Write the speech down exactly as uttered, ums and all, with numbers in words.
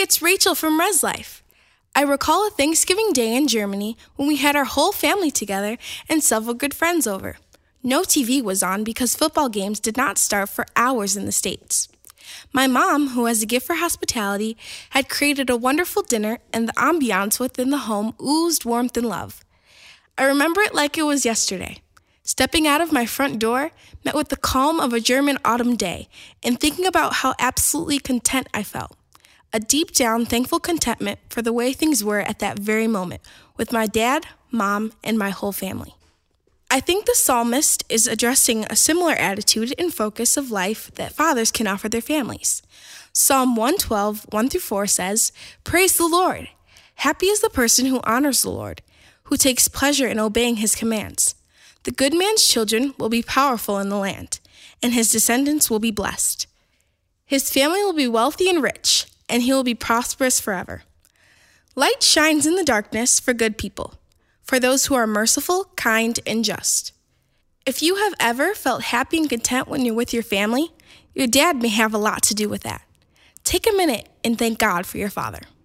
it's Rachel from Res Life. I recall a Thanksgiving day in Germany when we had our whole family together and several good friends over. No T V was on because football games did not start for hours in the States. My mom, who has a gift for hospitality, had created a wonderful dinner, and the ambiance within the home oozed warmth and love. I remember it like it was yesterday. Stepping out of my front door, met with the calm of a German autumn day, and thinking about how absolutely content I felt. A deep down thankful contentment for the way things were at that very moment, with my dad, mom, and my whole family. I think the psalmist is addressing a similar attitude and focus of life that fathers can offer their families. Psalm one twelve, one through four says, "Praise the Lord! Happy is the person who honors the Lord, who takes pleasure in obeying his commands. The good man's children will be powerful in the land, and his descendants will be blessed. His family will be wealthy and rich, and he will be prosperous forever. Light shines in the darkness for good people, for those who are merciful, kind, and just." If you have ever felt happy and content when you're with your family, your dad may have a lot to do with that. Take a minute and thank God for your father.